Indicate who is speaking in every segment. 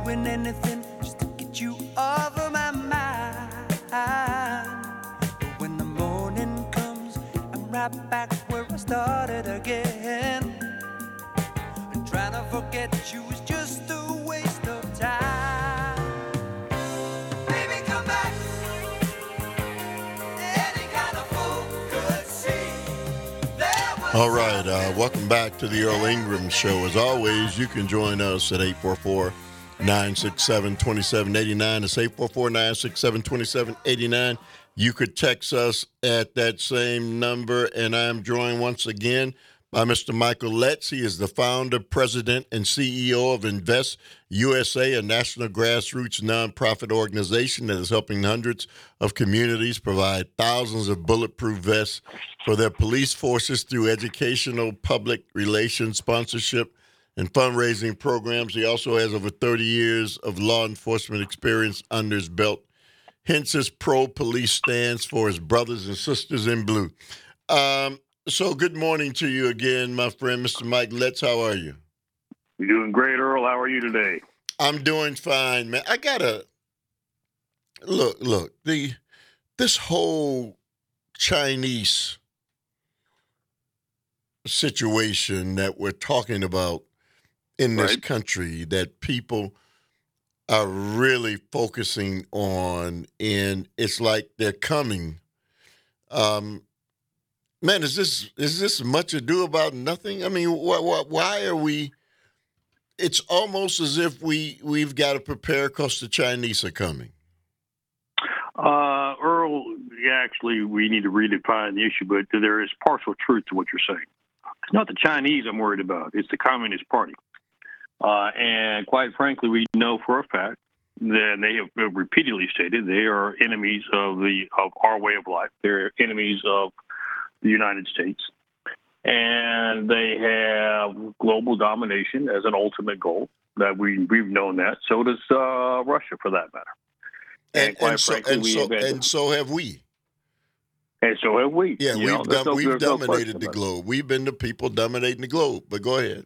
Speaker 1: doing anything just to get you off of my mind. But when the morning comes, I'm right back where I started again. And trying to forget you is just a waste of time. Baby, come back. Any kind of fool could see.
Speaker 2: All right, welcome back to the Earl Ingram Show. As always, you can join us at 844-967-2789. It's 844-967-2789. You could text us at that same number, and I'm joined once again by Mr. Michael Letts. He is the founder, president, and CEO of Invest USA, a national grassroots nonprofit organization that is helping hundreds of communities provide thousands of bulletproof vests for their police forces through educational, public relations, sponsorship, and fundraising programs. He also has over 30 years of law enforcement experience under his belt. Hence, his pro-police stands for his brothers and sisters in blue. So good morning to you again, my friend, Mr. Mike Letts. How are you?
Speaker 3: You're doing great, Earl. How are you today?
Speaker 2: I'm doing fine, man. I gotta look. This whole Chinese situation that we're talking about in this country that people are really focusing on, and it's like they're coming. Man, is this much ado about nothing? I mean, why are we? It's almost as if we've got to prepare because the Chinese are coming.
Speaker 3: Earl, actually, we need to redefine the issue, but there is partial truth to what you're saying. It's not the Chinese I'm worried about. It's the Communist Party. And quite frankly, we know for a fact that they have repeatedly stated they are enemies of our way of life. They're enemies of the United States, and they have global domination as an ultimate goal. That we've known that. So does Russia, for that matter. And
Speaker 2: so have we.
Speaker 3: And so have we.
Speaker 2: Yeah, we've dominated the globe. We've been the people dominating the globe. But go ahead.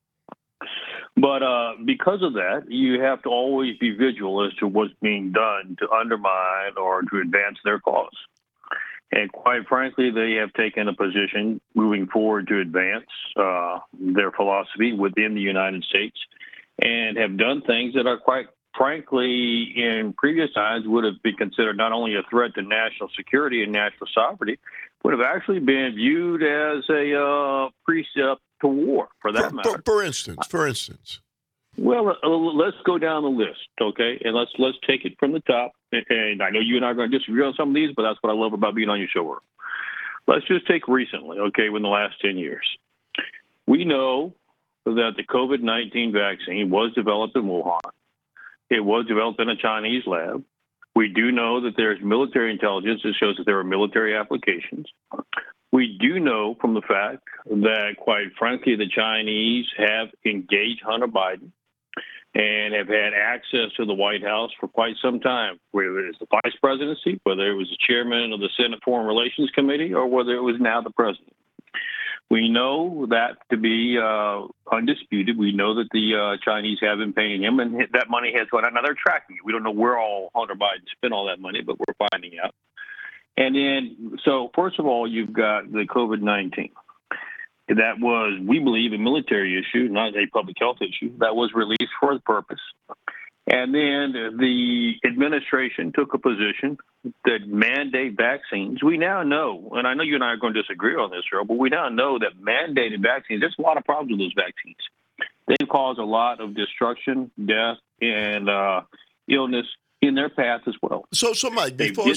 Speaker 3: But because of that, you have to always be vigilant as to what's being done to undermine or to advance their cause. And quite frankly, they have taken a position moving forward to advance their philosophy within the United States and have done things that are quite frankly in previous times would have been considered not only a threat to national security and national sovereignty, would have actually been viewed as a precept to war, for that matter.
Speaker 2: For instance.
Speaker 3: Well, let's go down the list, okay? And let's take it from the top. And I know you and I are going to disagree on some of these, but that's what I love about being on your show. Let's just take recently, okay, within the last 10 years. We know that the COVID-19 vaccine was developed in Wuhan. It was developed in a Chinese lab. We do know that there's military intelligence that shows that there are military applications. We do know from the fact that, quite frankly, the Chinese have engaged Hunter Biden and have had access to the White House for quite some time, whether it's the vice presidency, whether it was the chairman of the Senate Foreign Relations Committee, or whether it was now the president. We know that to be undisputed. We know that the Chinese have been paying him, and that money has gone out. Now, they're tracking it. We don't know where all Hunter Biden spent all that money, but we're finding out. And then, so first of all, you've got the COVID-19. That was, we believe, a military issue, not a public health issue. That was released for the purpose. And then the administration took a position that mandate vaccines. We now know, and I know you and I are going to disagree on this, Earl, but we now know that mandated vaccines, there's a lot of problems with those vaccines. They've caused a lot of destruction, death, and illness in their path as well.
Speaker 2: So Mike, before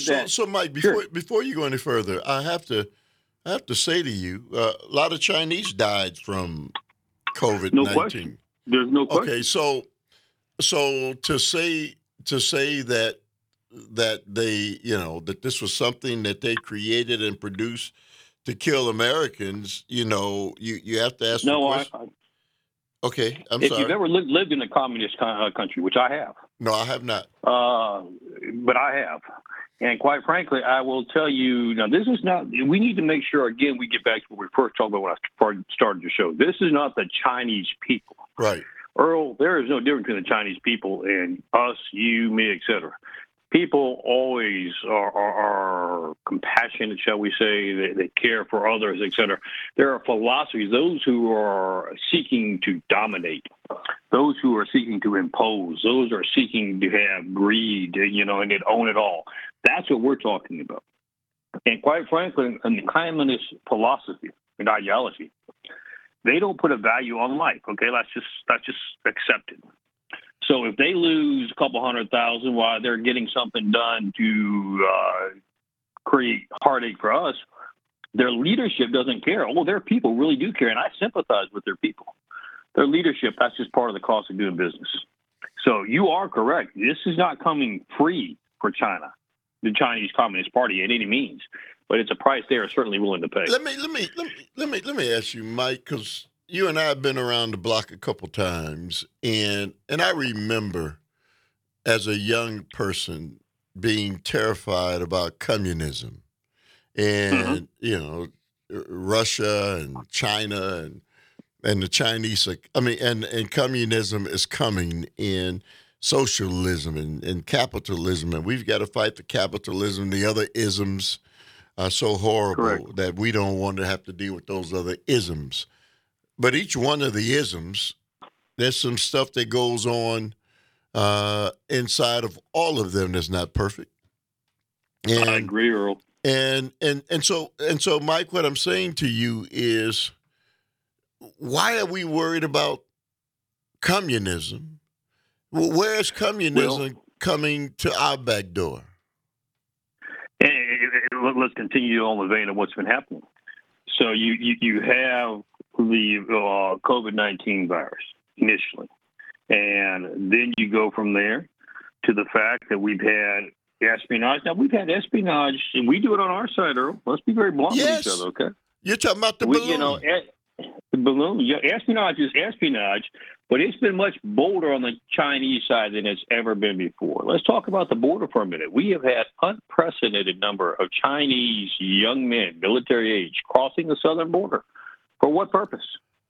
Speaker 2: you go any further, I have to say to you, a lot of Chinese died from COVID-19.
Speaker 3: No question. There's no question.
Speaker 2: Okay, so to say that they, that this was something that they created and produced to kill Americans, you have to ask.
Speaker 3: No,
Speaker 2: the question. Okay, I'm
Speaker 3: if
Speaker 2: sorry.
Speaker 3: If you've ever lived in a communist country, which I have.
Speaker 2: No, I have not.
Speaker 3: But I have. And quite frankly, I will tell you, now, this is not, we need to make sure, again, we get back to what we first talked about when I started the show. This is not the Chinese people.
Speaker 2: Right.
Speaker 3: Earl, there is no difference between the Chinese people and us, you, me, etc. People always are compassionate, shall we say. They care for others, etc. There are philosophies, those who are seeking to dominate, those who are seeking to impose, those who are seeking to have greed, and to own it all. That's what we're talking about. And quite frankly, in the communist philosophy and ideology, they don't put a value on life. Okay, let's just accept it. So if they lose a couple 100,000 while they're getting something done to create heartache for us, their leadership doesn't care. Oh, their people really do care, and I sympathize with their people. Their leadership, that's just part of the cost of doing business. So you are correct. This is not coming free for China, the Chinese Communist Party, at any means, but it's a price they are certainly willing to pay.
Speaker 2: Let me ask you, Mike, because you and I have been around the block a couple times, and I remember as a young person being terrified about communism and Russia and China and the Chinese. And communism is coming, and socialism and capitalism, and we've got to fight the capitalism. The other isms are so horrible. Correct. That we don't want to have to deal with those other isms. But each one of the isms, there's some stuff that goes on inside of all of them that's not perfect.
Speaker 3: And, I agree, Earl.
Speaker 2: And so, Mike, what I'm saying to you is, why are we worried about communism? Well, where is communism coming to our back door?
Speaker 3: Let's continue on the vein of what's been happening. So you have the COVID-19 virus initially, and then you go from there to the fact that we've had espionage. Now, we've had espionage, and we do it on our side, Earl. Let's be very blunt with each other, okay?
Speaker 2: You're talking about the balloon.
Speaker 3: The balloon. Yeah, espionage is espionage, but it's been much bolder on the Chinese side than it's ever been before. Let's talk about the border for a minute. We have had unprecedented number of Chinese young men, military age, crossing the southern border. For what purpose?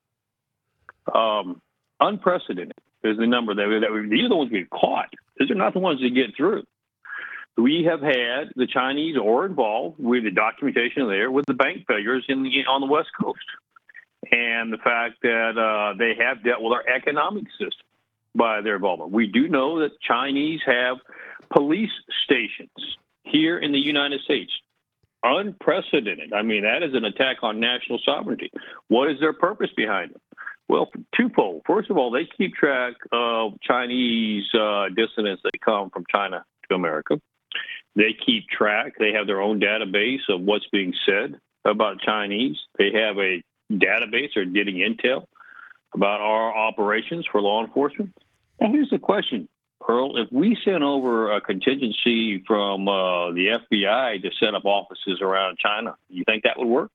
Speaker 3: Unprecedented is the number these are the ones we've caught. These are not the ones that get through. We have had the Chinese are involved with the documentation there with the bank failures on the West Coast. And the fact that they have dealt with our economic system by their involvement. We do know that Chinese have police stations here in the United States. Unprecedented. I mean, that is an attack on national sovereignty. What is their purpose behind it? Well, twofold. First of all, they keep track of Chinese dissidents that come from China to America. They keep track. They have their own database of what's being said about Chinese. They have a database or getting intel about our operations for law enforcement. And here's the question, Earl. If we sent over a contingency from the FBI to set up offices around China, you think that would work?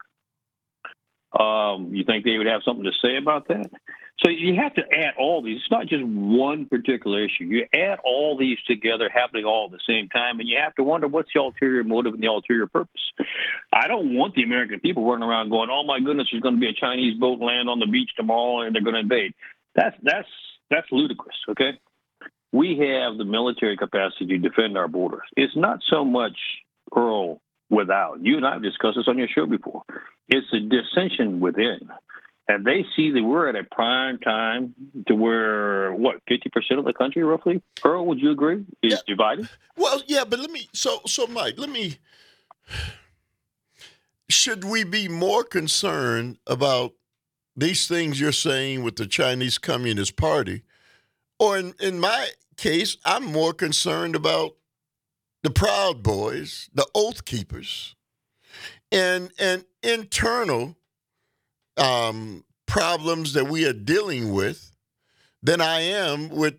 Speaker 3: You think they would have something to say about that? So you have to add all these. It's not just one particular issue. You add all these together, happening all at the same time, and you have to wonder what's the ulterior motive and the ulterior purpose. I don't want the American people running around going, "Oh my goodness, there's going to be a Chinese boat land on the beach tomorrow, and they're going to invade." That's ludicrous. Okay, we have the military capacity to defend our borders. It's not so much, Earl, without. You and I have discussed this on your show before. It's a dissension within. And they see that we're at a prime time to where, 50% of the country, roughly? Earl, would you agree? Is divided?
Speaker 2: Well, yeah, but Mike, should we be more concerned about these things you're saying with the Chinese Communist Party? Or in my case, I'm more concerned about the Proud Boys, the Oath Keepers, and internal problems that we are dealing with than I am with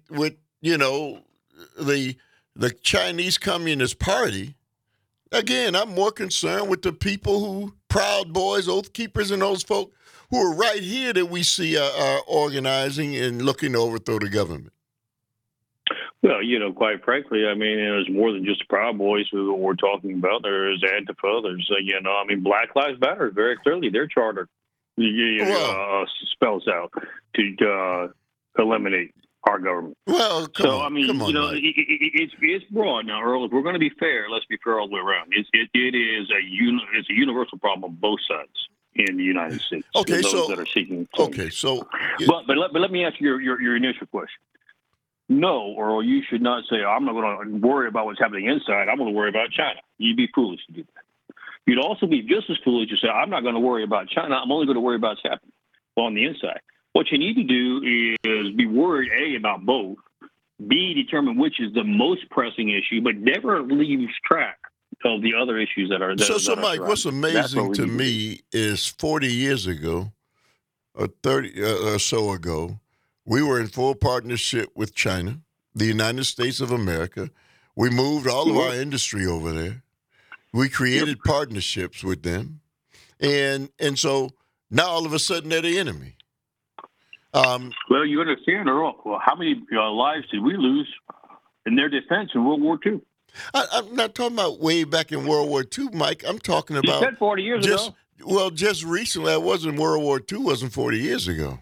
Speaker 2: the Chinese Communist Party. Again, I'm more concerned with the people who, Proud Boys, Oath Keepers, and those folk who are right here that we see are organizing and looking to overthrow the government.
Speaker 3: Well, quite frankly, I mean, there's more than just Proud Boys who we're talking about. There's Antifa. There's, Black Lives Matter. Very clearly, their charter spells out to eliminate our government.
Speaker 2: Well, come on, Mike.
Speaker 3: It's broad now, Earl. If we're going to be fair, let's be fair all the way around. It is a universal problem on both sides in the United States.
Speaker 2: Okay,
Speaker 3: those that are seeking.
Speaker 2: Okay, so. Yeah.
Speaker 3: But let me ask you your initial question. No, Earl, you should not say, I'm not going to worry about what's happening inside. I'm going to worry about China. You'd be foolish to do that. You'd also be just as foolish to say, I'm not going to worry about China. I'm only going to worry about what's happening on the inside. What you need to do is be worried, A, about both, B, determine which is the most pressing issue, but never leave track of the other issues that are there.
Speaker 2: So Mike, what's amazing to me is 40 years ago, or 30 or so ago, we were in full partnership with China, the United States of America. We moved all of our industry over there. We created partnerships with them. And so now all of a sudden they're the enemy.
Speaker 3: Well, you understand, Earl, how many lives did we lose in their defense in World War II?
Speaker 2: I'm not talking about way back in World War II, Mike. I'm talking about...
Speaker 3: You said 40 years ago.
Speaker 2: Well, just recently. That wasn't World War II. Wasn't 40 years ago.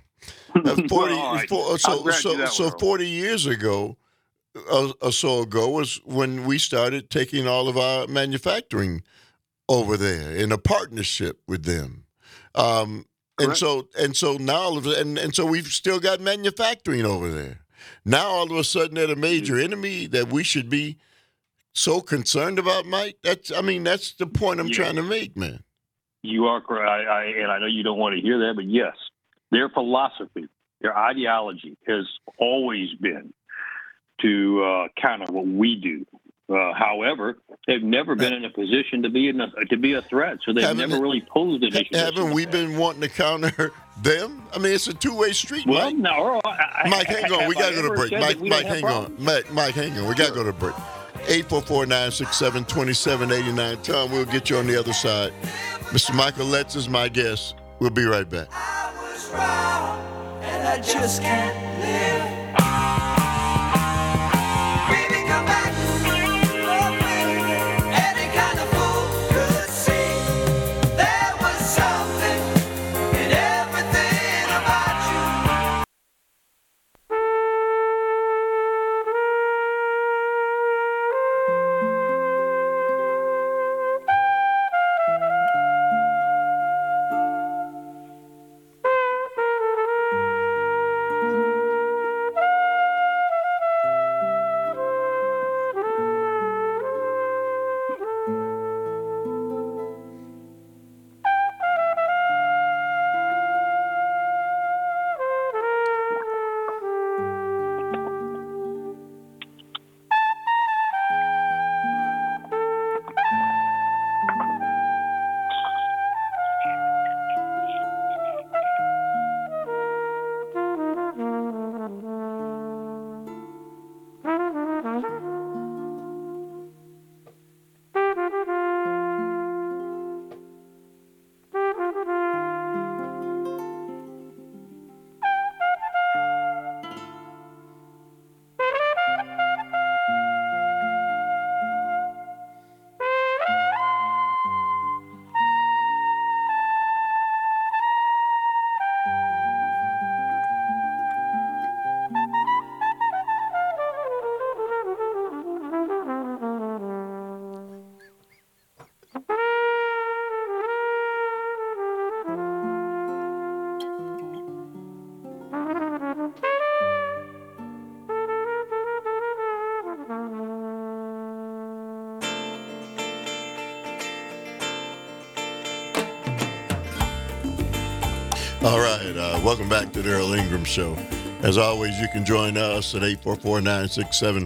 Speaker 2: 40 years ago or so ago was when we started taking all of our manufacturing over there in a partnership with them. And so now so we've still got manufacturing over there. Now all of a sudden they're a major enemy that we should be so concerned about, Mike. That's the point I'm trying to make, man.
Speaker 3: You are correct, and I know you don't want to hear that, but yes, their philosophy, their ideology has always been to counter what we do. However, they've never been in a position to be a threat, so they've never really posed an issue.
Speaker 2: Haven't we been wanting to counter them? I mean, it's a two-way street,
Speaker 3: well,
Speaker 2: Mike.
Speaker 3: No,
Speaker 2: Mike, hang on. We got to go to break. Mike, hang on. Mike, hang on. We got to go to break. 844-967-2789. Tom, we'll get you on the other side. Mr. Michael Letts is my guest. We'll be right back.
Speaker 1: I was wrong, and I just can't live. Baby, come back. Oh, baby. Any kind of fool could see there was something in everything about you.
Speaker 2: All right, welcome back to the Earl Ingram Show. As always, you can join us at 844-967-2789,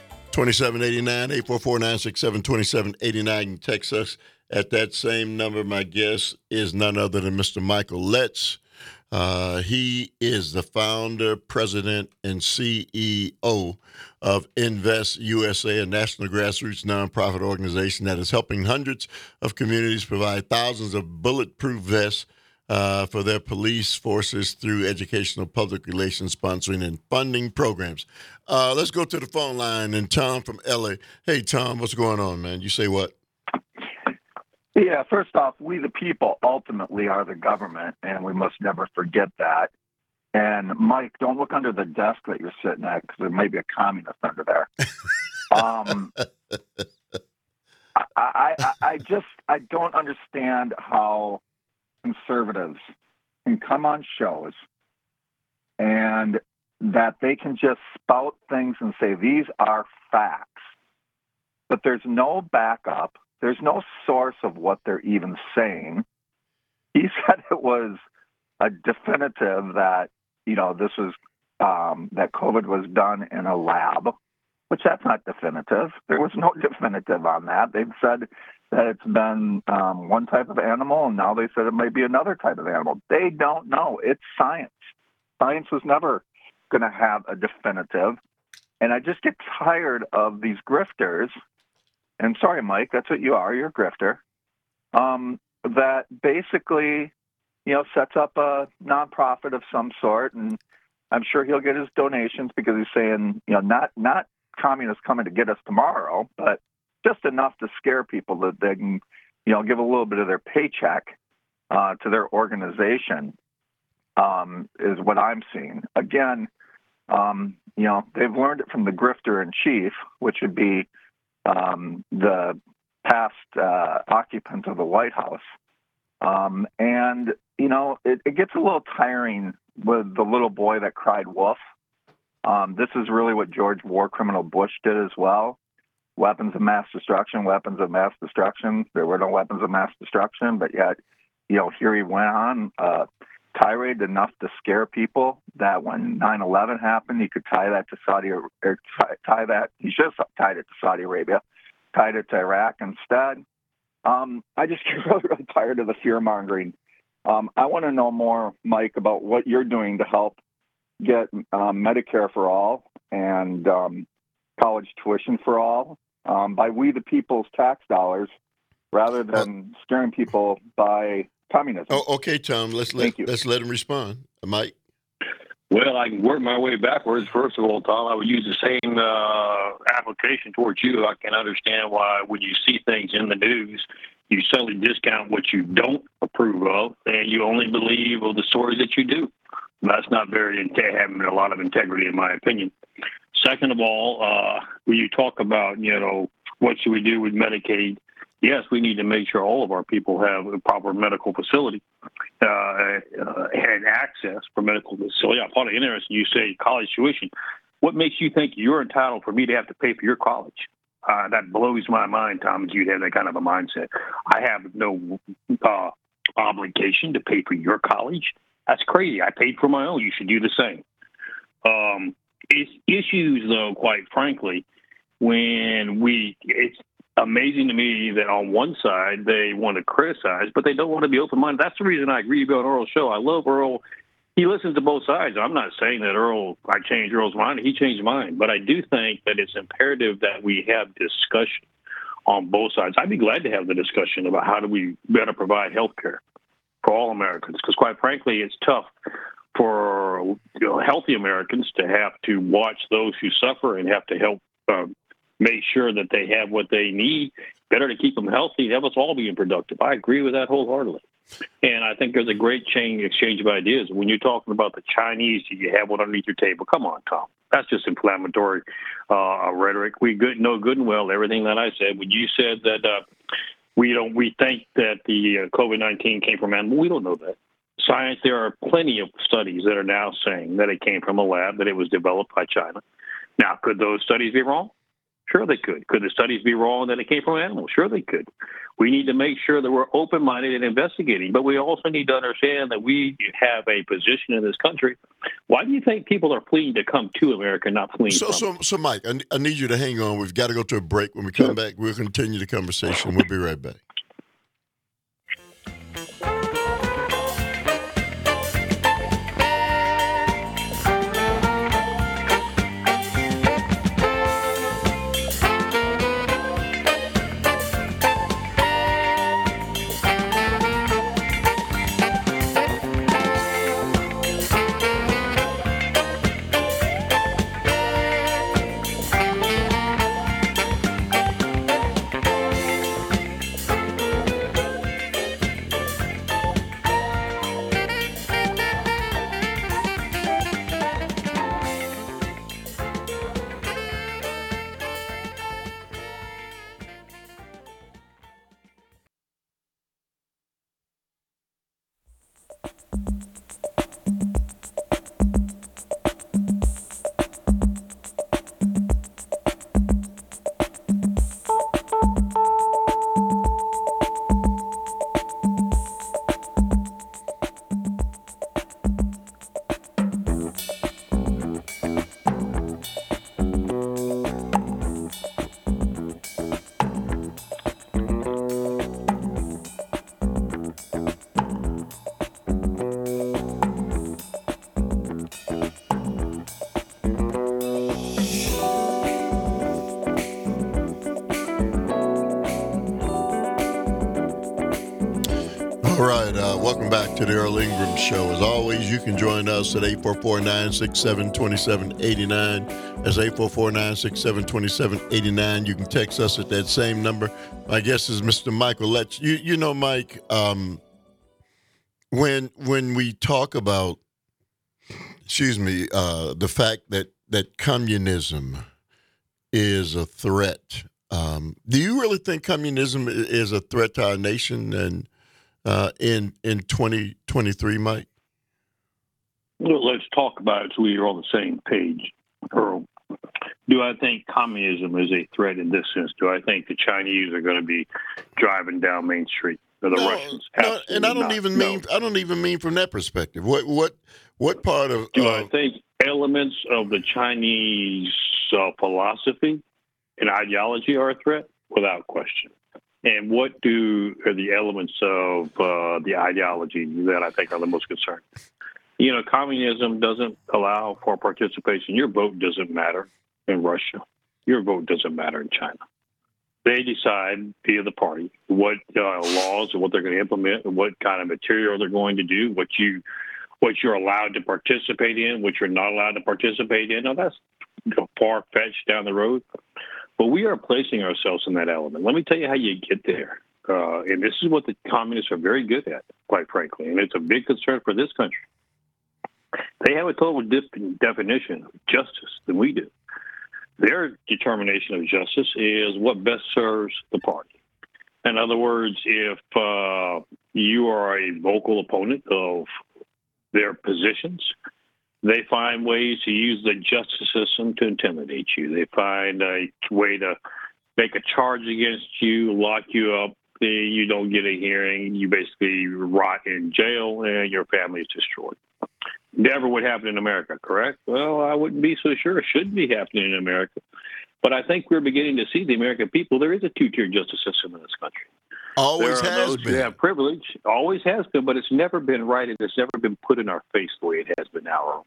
Speaker 2: 844-967-2789. You can text us at that same number. My guest is none other than Mr. Michael Letts. He is the founder, president, and CEO of Invest USA, a national grassroots nonprofit organization that is helping hundreds of communities provide thousands of bulletproof vests for their police forces through educational, public relations, sponsoring, and funding programs. Let's go to the phone line, and Tom from LA. Hey, Tom, what's going on, man? You say what?
Speaker 4: Yeah, first off, we the people ultimately are the government, and we must never forget that. And Mike, don't look under the desk that you're sitting at because there may be a communist under there. I don't understand how conservatives can come on shows and that they can just spout things and say these are facts, but there's no backup. There's no source of what they're even saying. He said it was a definitive that, this was that COVID was done in a lab, which that's not definitive. There was no definitive on that. They've said that it's been one type of animal, and now they said it may be another type of animal. They don't know. It's science. Science was never going to have a definitive. And I just get tired of these grifters, and sorry, Mike, that's what you are. You're a grifter, that basically, sets up a nonprofit of some sort, and I'm sure he'll get his donations because he's saying, not communists coming to get us tomorrow, but just enough to scare people that they can, give a little bit of their paycheck to their organization, is what I'm seeing. Again, they've learned it from the grifter in chief, which would be the past occupant of the White House. And, it gets a little tiring with the little boy that cried wolf. This is really what George War Criminal Bush did as well. Weapons of mass destruction, weapons of mass destruction. There were no weapons of mass destruction, but yet, here he went on tirade enough to scare people that when 9/11 happened, he could tie that to he should have tied it to Saudi Arabia, tied it to Iraq instead. I just get really, really tired of the fear-mongering. I want to know more, Mike, about what you're doing to help get Medicare for all and college tuition for all by we the people's tax dollars rather than scaring people by communism.
Speaker 2: Oh, okay, Tom. Let's let him respond. Mike?
Speaker 3: Well, I can work my way backwards. First of all, Tom, I would use the same application towards you. I can understand why when you see things in the news, you suddenly discount what you don't approve of, and you only believe of the stories that you do. That's not having a lot of integrity, in my opinion. Second of all, when you talk about, what should we do with Medicaid, yes, we need to make sure all of our people have a proper medical facility and access for medical facility. I'm probably interested. You say college tuition. What makes you think you're entitled for me to have to pay for your college? That blows my mind, Tom, that you'd have that kind of a mindset. I have no obligation to pay for your college. That's crazy. I paid for my own. You should do the same. It's issues, though, quite frankly, it's amazing to me that on one side they want to criticize, but they don't want to be open-minded. That's the reason I agree to be on Earl's show. I love Earl. He listens to both sides. I'm not saying that I changed Earl's mind. He changed mine. But I do think that it's imperative that we have discussion on both sides. I'd be glad to have the discussion about how do we better provide health care for all Americans, because quite frankly, it's tough for healthy Americans to have to watch those who suffer and have to help make sure that they have what they need. Better to keep them healthy. Have us all being productive. I agree with that wholeheartedly. And I think there's a great exchange of ideas. When you're talking about the Chinese, do you have one underneath your table? Come on, Tom. That's just inflammatory rhetoric. We know good and well everything that I said. When you said that we think that the COVID-19 came from animals, we don't know that. Science, there are plenty of studies that are now saying that it came from a lab, that it was developed by China. Now, could those studies be wrong? Sure they could. Could the studies be wrong that it came from animals? Sure they could. We need to make sure that we're open-minded and investigating, but we also need to understand that we have a position in this country. Why do you think people are fleeing to come to America, not fleeing from?
Speaker 2: So Mike, I need you to hang on. We've got to go to a break. When we come back, we'll continue the conversation. We'll be right back. the Earl Ingram Show. As always, you can join us at 844-967-2789. That's 844-967-2789. You can text us at that same number. My guest is Mr. Michael Letts. You know, Mike, when we talk about, the fact that communism is a threat, do you really think communism is a threat to our nation and in 2023, Mike?
Speaker 3: Well, let's talk about it so we are on the same page, Earl. Do I think communism is a threat in this sense? Do I think the Chinese are going to be driving down Main Street or the Russians?
Speaker 2: No, and I don't even mean from that perspective. What part of
Speaker 3: do I think elements of the Chinese philosophy and ideology are a threat? Without question. And what are the elements of the ideology that I think are the most concerning? You know, communism doesn't allow for participation. Your vote doesn't matter in Russia. Your vote doesn't matter in China. They decide via the party what laws and what they're going to implement, and what kind of material they're going to do, what you're allowed to participate in, what you're not allowed to participate in. Now, that's far-fetched down the road. But we are placing ourselves in that element. Let me tell you how you get there. And this is what the communists are very good at, quite frankly. And it's a big concern for this country. They have a total different definition of justice than we do. Their determination of justice is what best serves the party. In other words, if you are a vocal opponent of their positions, they find ways to use the justice system to intimidate you. They find a way to make a charge against you, lock you up. You don't get a hearing. You basically rot in jail, and your family is destroyed. Never would happen in America, correct? Well, I wouldn't be so sure. It shouldn't be happening in America. But I think we're beginning to see the American people. There is a two-tier justice system in this country.
Speaker 2: Always
Speaker 3: there are
Speaker 2: has
Speaker 3: those
Speaker 2: been.
Speaker 3: who have privilege. Always has been, but it's never been right, and it's never been put in our face the way it has been now.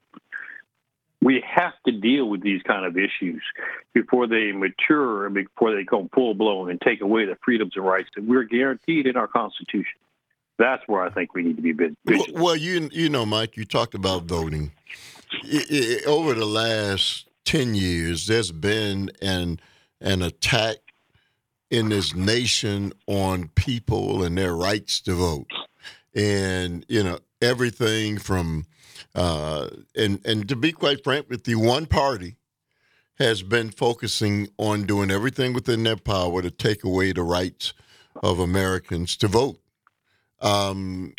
Speaker 3: We have to deal with these kind of issues before they mature and before they come full-blown and take away the freedoms and rights that we're guaranteed in our Constitution. That's where I think we need to be vigilant.
Speaker 2: Well, you know, Mike, you talked about voting. Over the last 10 years, there's been an attack in this nation on people and their rights to vote. And, you know, everything from, and to be quite frank with you, one party has been focusing on doing everything within their power to take away the rights of Americans to vote. And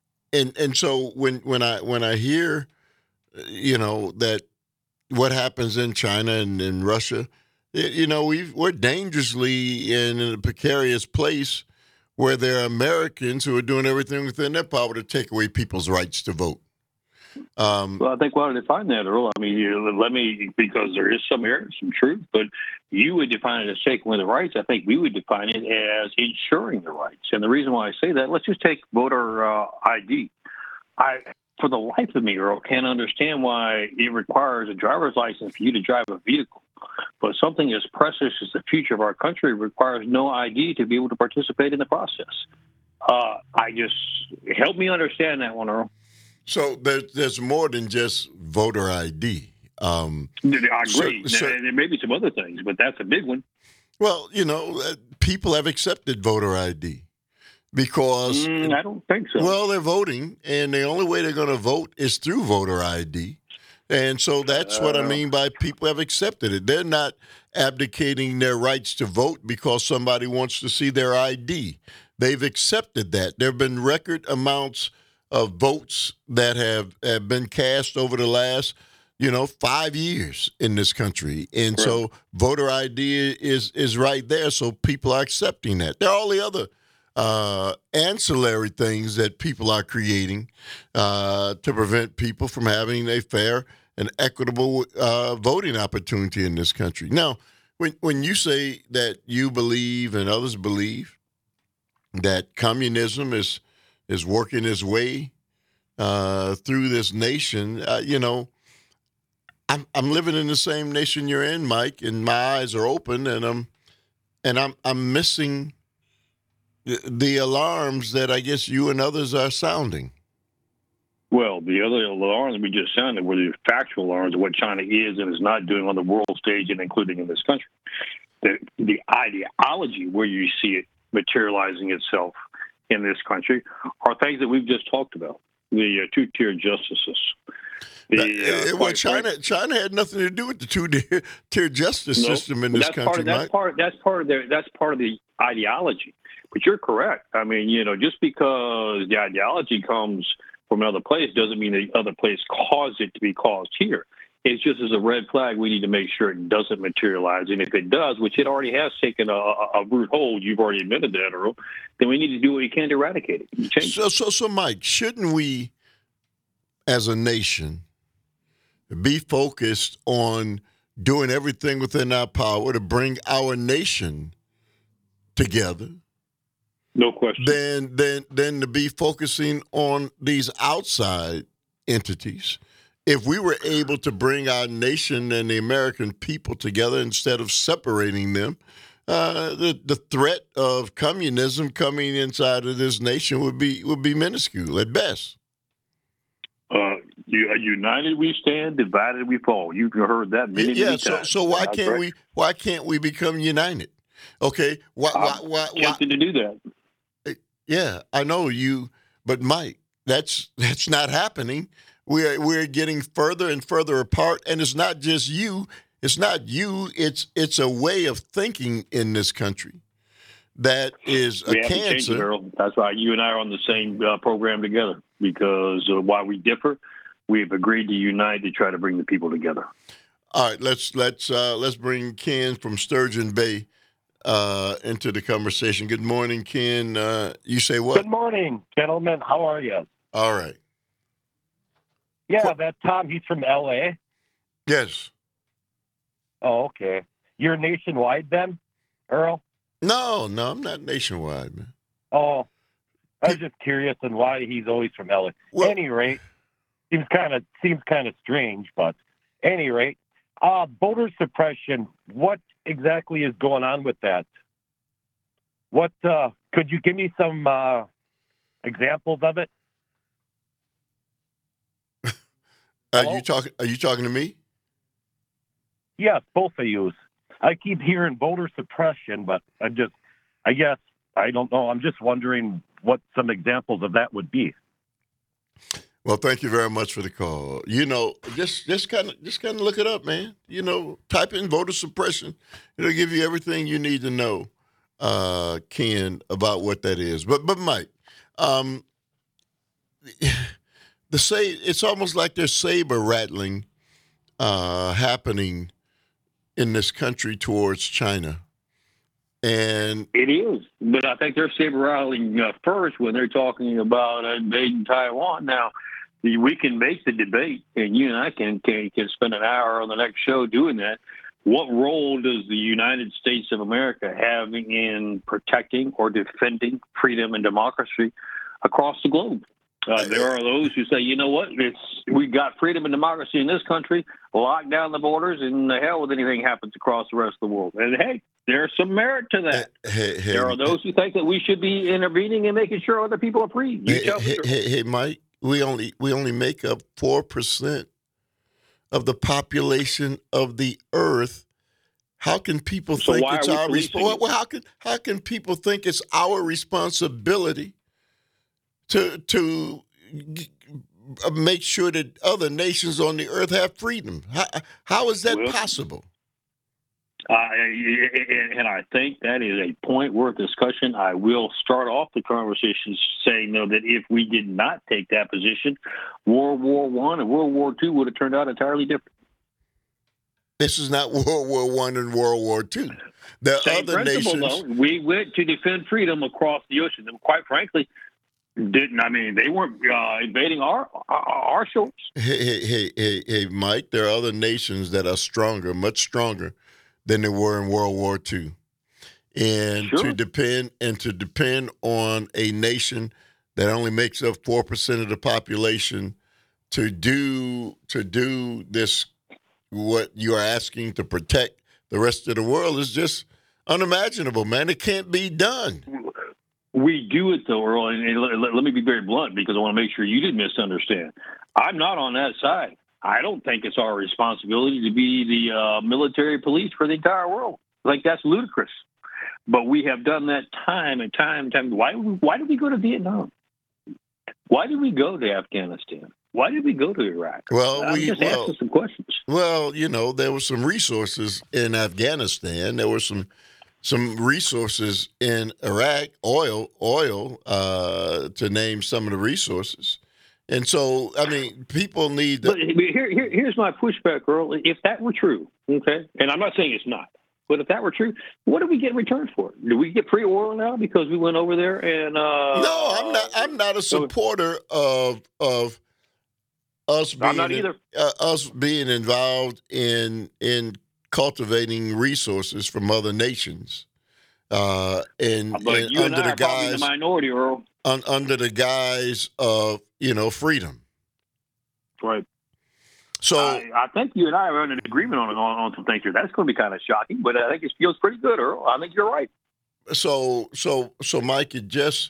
Speaker 2: so when I hear, you know, that what happens in China and in Russia, you know, we're dangerously in a precarious place where there are Americans who are doing everything within their power to take away people's rights to vote.
Speaker 3: Well, I think we ought to define that, Earl. I mean, because there is some error, some truth, but you would define it as taking away the rights. I think we would define it as ensuring the rights. And the reason why I say that, let's just take voter ID. For the life of me, Earl, can't understand why it requires a driver's license for you to drive a vehicle. But something as precious as the future of our country requires no ID to be able to participate in the process. Help me understand that one, Earl.
Speaker 2: So there's more than just voter ID.
Speaker 3: I agree. And there may be some other things, but that's a big one.
Speaker 2: Well, you know, people have accepted voter ID because
Speaker 3: I don't think so.
Speaker 2: Well, they're voting, and the only way they're going to vote is through voter ID. And so that's what I mean by people have accepted it. They're not abdicating their rights to vote because somebody wants to see their ID. They've accepted that. There have been record amounts of votes that have been cast over the last, 5 years in this country. And so voter ID is right there. So people are accepting that. There are all the other ancillary things that people are creating to prevent people from having a fair and equitable voting opportunity in this country. Now, when you say that you believe and others believe that communism is working its way through this nation, I'm living in the same nation you're in, Mike, and my eyes are open, and I'm missing the alarms that I guess you and others are sounding.
Speaker 3: Well, the other alarms we just sounded were the factual alarms of what China is and is not doing on the world stage and including in this country. The ideology where you see it materializing itself in this country are things that we've just talked about. The two-tier justices.
Speaker 2: China had nothing to do with the two-tier justice system in this country.
Speaker 3: That's part of the ideology. But you're correct. I mean, just because the ideology comes from another place doesn't mean the other place caused it to be caused here. It's just as a red flag, we need to make sure it doesn't materialize. And if it does, which it already has taken a root hold, you've already admitted that, Earl, then we need to do what we can to eradicate it.
Speaker 2: So, Mike, shouldn't we, as a nation, be focused on doing everything within our power to bring our nation together?
Speaker 3: No question.
Speaker 2: Then to be focusing on these outside entities. If we were able to bring our nation and the American people together instead of separating them, the threat of communism coming inside of this nation would be minuscule at best.
Speaker 3: United we stand, divided we fall. You've heard that many times.
Speaker 2: So why can't we become united? Okay, why
Speaker 3: tempted to do that?
Speaker 2: Yeah, I know you, but Mike, that's not happening. We're getting further and further apart, and it's not just you. It's not you. It's a way of thinking in this country that is a cancer.
Speaker 3: That's why you and I are on the same program together, because while we differ, we have agreed to unite to try to bring the people together.
Speaker 2: All right, let's bring Ken from Sturgeon Bay into the conversation. Good morning, Ken. You say what?
Speaker 5: Good morning, gentlemen. How are you?
Speaker 2: All right.
Speaker 5: Yeah, that Tom, he's from L.A.?
Speaker 2: Yes.
Speaker 5: Oh, okay. You're nationwide then, Earl?
Speaker 2: No, I'm not nationwide, man.
Speaker 5: Oh, I was just curious on why he's always from L.A.
Speaker 2: Well,
Speaker 5: any rate, seems kind of strange, but any rate, voter suppression, what exactly is going on with that? What could you give me some examples of it?
Speaker 2: Are you talking to me?
Speaker 5: Yes, both of you. I keep hearing voter suppression, but I guess I don't know. I'm just wondering what some examples of that would be.
Speaker 2: Well, thank you very much for the call. Just kind of look it up, man. Type in voter suppression. It'll give you everything you need to know, Ken, about what that is. But Mike, it's almost like there's saber rattling happening in this country towards China. And
Speaker 3: it is, but I think they're saber rattling first when they're talking about invading Taiwan. Now, we can make the debate, and you and I can spend an hour on the next show doing that. What role does the United States of America have in protecting or defending freedom and democracy across the globe? There are those who say, you know what, we got freedom and democracy in this country, lock down the borders, and the hell with anything happens across the rest of the world. And hey, there's some merit to that. There are those who think that we should be intervening and making sure other people are free.
Speaker 2: Hey, Mike, we only make up 4% of the population of the earth. How can people think it's our responsibility? Well, how can people think it's our responsibility to make sure that other nations on the earth have freedom? How is that possible?
Speaker 3: And I think that is a point worth discussion. I will start off the conversation saying, though, that if we did not take that position, World War I and World War II would have turned out entirely different.
Speaker 2: This is not World War I and World War II. The
Speaker 3: Same
Speaker 2: other nations.
Speaker 3: Though, we went to defend freedom across the ocean. And quite frankly, they weren't invading our shores.
Speaker 2: Hey, Mike, there are other nations that are stronger, much stronger than they were in World War II. And
Speaker 3: sure.
Speaker 2: to depend on a nation that only makes up 4% of the population to do this, what you are asking to protect the rest of the world, is just unimaginable, man. It can't be done.
Speaker 3: We do it, though, Earl, and let me be very blunt because I want to make sure you didn't misunderstand. I'm not on that side. I don't think it's our responsibility to be the military police for the entire world. Like, that's ludicrous. But we have done that time and time and time. Why did we go to Vietnam? Why did we go to Afghanistan? Why did we go to Iraq?
Speaker 2: Well,
Speaker 3: I'm just asking some questions.
Speaker 2: Well, there were some resources in Afghanistan. There were some resources in Iraq, oil, to name some of the resources. And so, I mean, people need to...
Speaker 3: But here's my pushback, Earl. If that were true, okay, and I'm not saying it's not, but if that were true, what do we get in return for it? Do we get free oil now because we went over there and...
Speaker 2: No, I'm not a supporter of us being...
Speaker 3: I'm not either.
Speaker 2: Us being involved in cultivating resources from other nations,
Speaker 3: But you and I are probably the minority, Earl.
Speaker 2: Under the guise of freedom.
Speaker 3: Right.
Speaker 2: So
Speaker 3: I think you and I are in an agreement on some things here. That's going to be kind of shocking, but I think it feels pretty good, Earl. I think you're right.
Speaker 2: So Mike, it just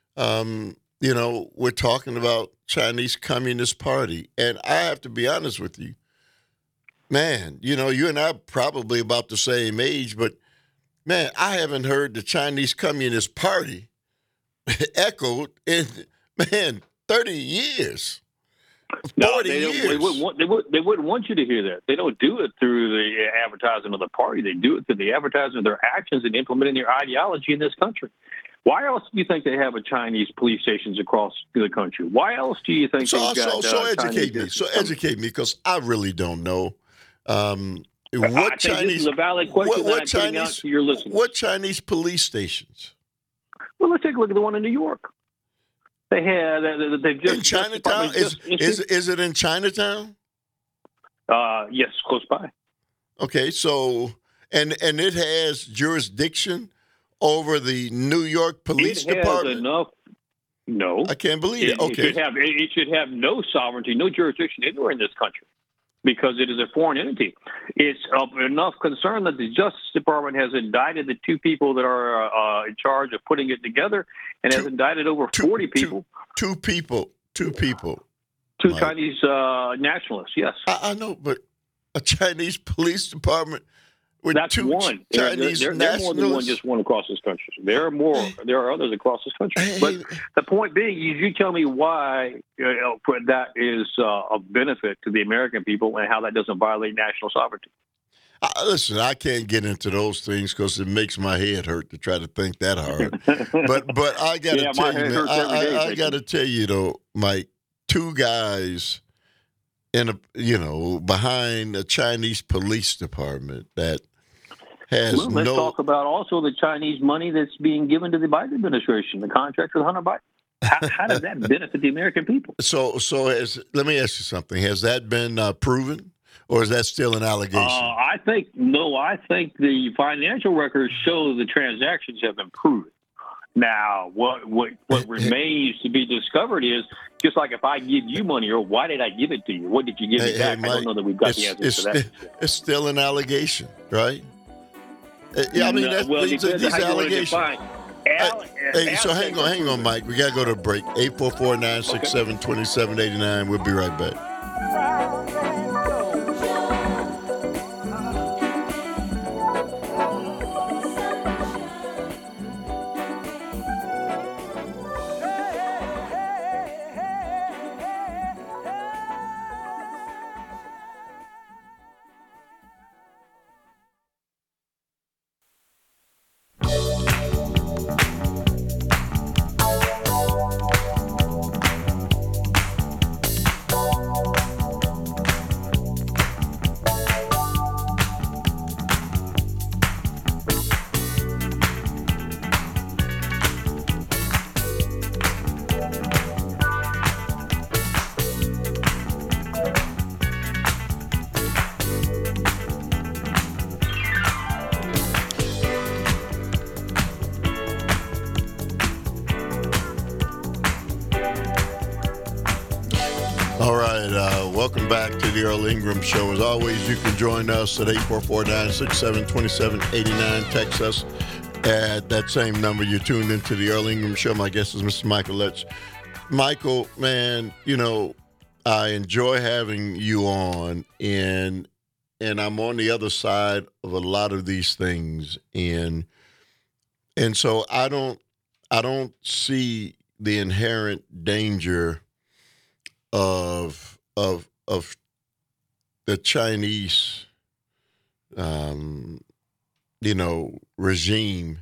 Speaker 2: we're talking about Chinese Communist Party, and I have to be honest with you. Man, you and I are probably about the same age, but, man, I haven't heard the Chinese Communist Party echoed in, 30 years, 40 years.
Speaker 3: They wouldn't want you to hear that. They don't do it through the advertising of the party. They do it through the advertising of their actions and implementing their ideology in this country. Why else do you think they have a Chinese police stations across the country? Why else do you think they've got
Speaker 2: educate me. So educate me, because I really don't know.
Speaker 3: What Chinese? This is a valid question that I'm putting out to your listeners.
Speaker 2: What Chinese police stations?
Speaker 3: Well, let's take a look at the one in New York. They've just
Speaker 2: in Chinatown. Is it in Chinatown?
Speaker 3: Yes, close by.
Speaker 2: Okay, so and it has jurisdiction over the New York Police Department.
Speaker 3: No,
Speaker 2: I can't believe it. Okay,
Speaker 3: it should have no sovereignty, no jurisdiction anywhere in this country, because it is a foreign entity. It's of enough concern that the Justice Department has indicted the two people that are in charge of putting it together, and has indicted over 40 people.
Speaker 2: Two people.
Speaker 3: Two
Speaker 2: Mike.
Speaker 3: Chinese nationalists, yes.
Speaker 2: I know, but a Chinese police department with
Speaker 3: That's
Speaker 2: two
Speaker 3: one.
Speaker 2: Chinese
Speaker 3: there are more than one across this country. There are more. There are others across this country. But the point being, you tell me why that is of benefit to the American people and how that doesn't violate national sovereignty.
Speaker 2: Listen, I can't get into those things because it makes my head hurt to try to think that hard. but I got to tell you, man, I got to tell you though, Mike, two guys behind a Chinese police department that has
Speaker 3: let's talk about also the Chinese money that's being given to the Biden administration, the contract with Hunter Biden. How does that benefit the American people?
Speaker 2: So let me ask you something. Has that been proven? Or is that still an allegation?
Speaker 3: I think the financial records show the transactions have been proven. Now, what remains to be discovered is, just like if I give you money, or why did I give it to you? What did you give me back? Mike, I don't know that we've got the answer to that.
Speaker 2: It's still an allegation, right? Yeah, I mean, these allegations. So hang on, Mike. We got to go to a break. 844-967-2789. We'll be right back. Welcome back to the Earl Ingram Show. As always, you can join us at 844-967-2789. Text us at that same number. You're tuned into the Earl Ingram Show. My guest is Mr. Michael Letts. Michael, man, I enjoy having you on, and I'm on the other side of a lot of these things, and so I don't see the inherent danger of the Chinese, regime,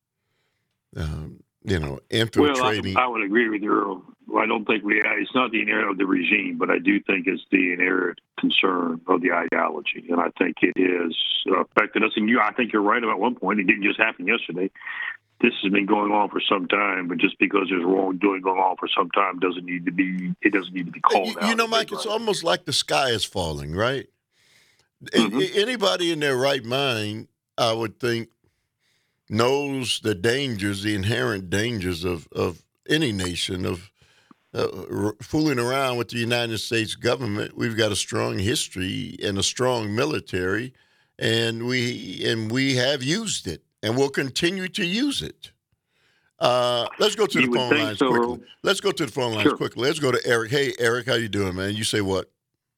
Speaker 2: infiltrating.
Speaker 3: Well, I would agree with you, Earl. I don't think it's not the inherent of the regime, but I do think it's the inherent concern of the ideology. And I think it has affected us. And I think you're right about one point. It didn't just happen yesterday. This has been going on for some time, but just because there's wrongdoing going on for some time doesn't need to be called out.
Speaker 2: Mike, it's almost like the sky is falling, right?
Speaker 3: Mm-hmm.
Speaker 2: Anybody in their right mind, I would think, knows the dangers, the inherent dangers of any nation, of fooling around with the United States government. We've got a strong history and a strong military, and we have used it, and we'll continue to use it. Let's go to the phone lines quickly. Let's go to the phone lines quickly. Let's go to Eric. Hey, Eric, how you doing, man? You say what?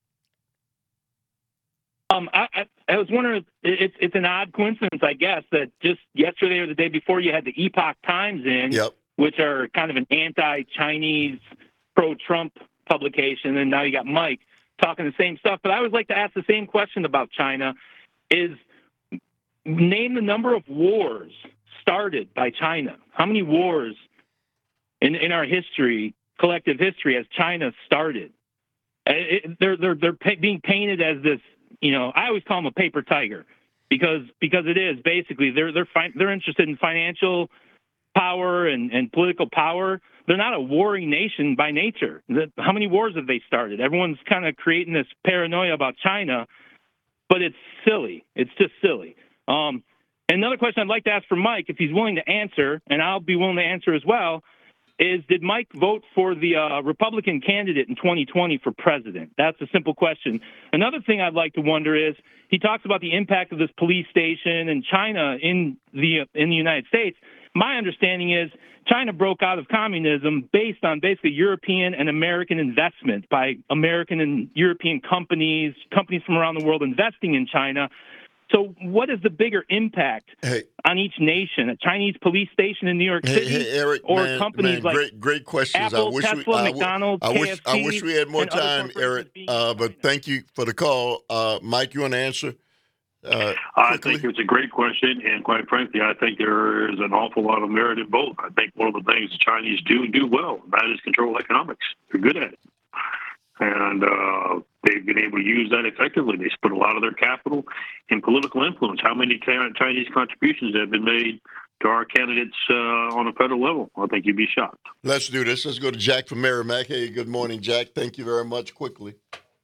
Speaker 6: I was wondering, it's an odd coincidence, I guess, that just yesterday or the day before you had the Epoch Times in, which are kind of an anti-Chinese, pro-Trump publication, and now you got Mike talking the same stuff. But I would like to ask the same question about China, is name the number of wars started by China. How many wars in our history, collective history, has China started? They're being painted as this, I always call them a paper tiger because it is basically they're interested in financial power and political power. They're not a warring nation by nature. How many wars have they started? Everyone's kind of creating this paranoia about China, but it's silly. It's just silly. Another question I'd like to ask for Mike, if he's willing to answer, and I'll be willing to answer as well, is did Mike vote for the Republican candidate in 2020 for president? That's a simple question. Another thing I'd like to wonder is he talks about the impact of this police station in China in the United States. My understanding is China broke out of communism based on basically European and American investment by American and European companies from around the world investing in China. So what is the bigger impact on each nation? A Chinese police station in New York City,
Speaker 2: Eric,
Speaker 6: companies like
Speaker 2: great questions.
Speaker 6: Apple, Tesla, McDonald's, KFC,
Speaker 2: I wish we had more time, Eric. But thank you for the call, Mike. You want to answer?
Speaker 3: I think it's a great question, and quite frankly, I think there is an awful lot of merit in both. I think one of the things the Chinese do well, that is control economics. They're good at it. And they've been able to use that effectively. They spent a lot of their capital in political influence. How many Chinese contributions have been made to our candidates on a federal level? I think you'd be shocked.
Speaker 2: Let's do this. Let's go to Jack from Merrimack. Hey, good morning, Jack. Thank you very much. Quickly.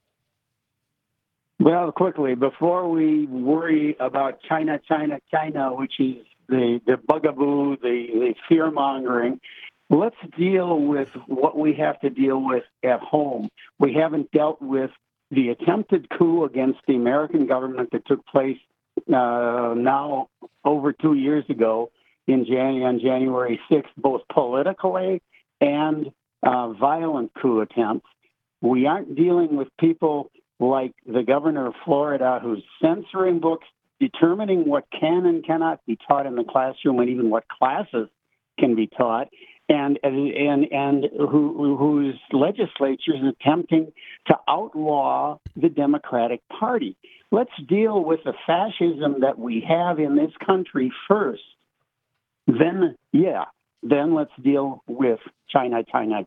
Speaker 7: Well, quickly, before we worry about China, which is the bugaboo, the fear-mongering, let's deal with what we have to deal with at home. We haven't dealt with the attempted coup against the American government that took place now over 2 years ago on January 6th, both politically and violent coup attempts. We aren't dealing with people like the governor of Florida who's censoring books, determining what can and cannot be taught in the classroom and even what classes can be taught. And whose legislature is attempting to outlaw the Democratic Party. Let's deal with the fascism that we have in this country first. Then let's deal with China.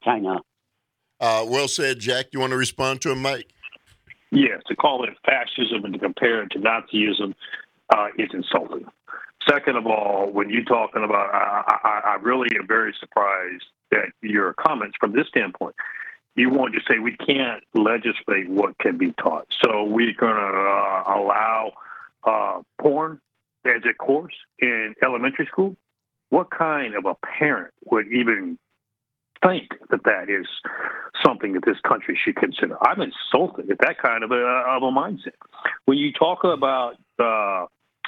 Speaker 2: Well said, Jack. You want to respond to him, Mike?
Speaker 3: Yes, to call it fascism and to compare it to Nazism is insulting. Second of all, when you're talking about, I really am very surprised at your comments from this standpoint. You want to say we can't legislate what can be taught. So we're going to allow porn as a course in elementary school? What kind of a parent would even think that is something that this country should consider? I'm insulted at that kind of a mindset. When you talk about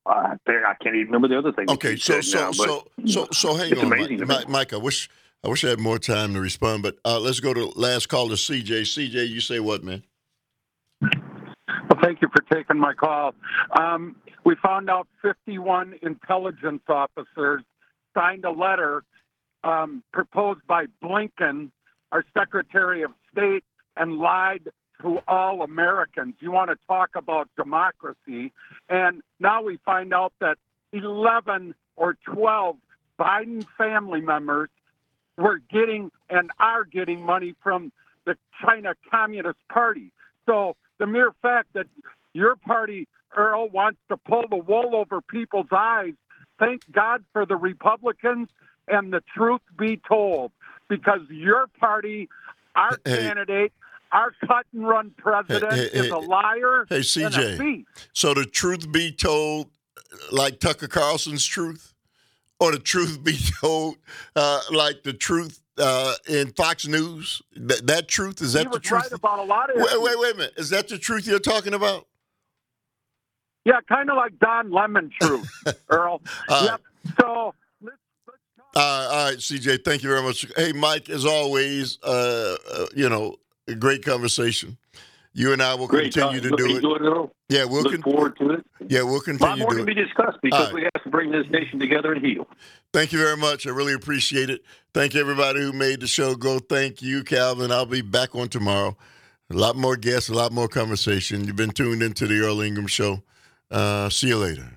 Speaker 3: I can't even remember the other thing.
Speaker 2: Okay, so hang on,
Speaker 3: amazing
Speaker 2: Mike. I wish I had more time to respond, but let's go to last call to CJ. CJ, you say what, man?
Speaker 8: Well, thank you for taking my call. We found out 51 intelligence officers signed a letter proposed by Blinken, our Secretary of State, and lied to all Americans. You want to talk about democracy. And now we find out that 11 or 12 Biden family members were getting and are getting money from the China Communist Party. So the mere fact that your party, Earl, wants to pull the wool over people's eyes, thank God for the Republicans, and the truth be told, because your party, our candidate, our cut-and-run president is a liar and a thief.
Speaker 2: So the truth be told, like Tucker Carlson's truth? Or the truth be told, like the truth in Fox News? That truth? Is that the truth?
Speaker 8: He was right about a lot of
Speaker 2: Wait a minute. Is that the truth you're talking about?
Speaker 8: Yeah, kind of like Don Lemon truth, Earl. Yep. So let's
Speaker 2: all right, CJ, thank you very much. Hey, Mike, as always, a great conversation. You and I will continue to do it. Yeah, we'll
Speaker 3: look forward to it.
Speaker 2: Yeah, we'll continue to do it.
Speaker 3: A lot more to be discussed because we have to bring this nation together and heal.
Speaker 2: Thank you very much. I really appreciate it. Thank everybody who made the show go. Thank you, Calvin. I'll be back on tomorrow. A lot more guests, a lot more conversation. You've been tuned into the Earl Ingram Show. See you later.